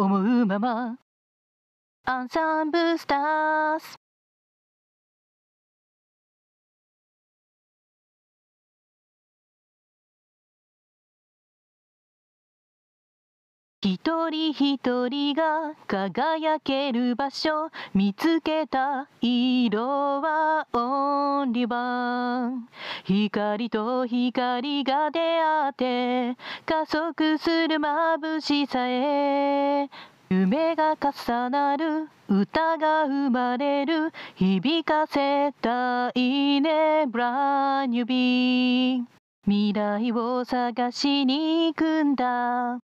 思うままアンサンブルスターズ。一人一人が輝ける場所見つけた。色はオンリーワン。光と光が出会って加速する眩しさへ。夢が重なる歌が生まれる。響かせたいねブランニュービー。未来を探しに行くんだ。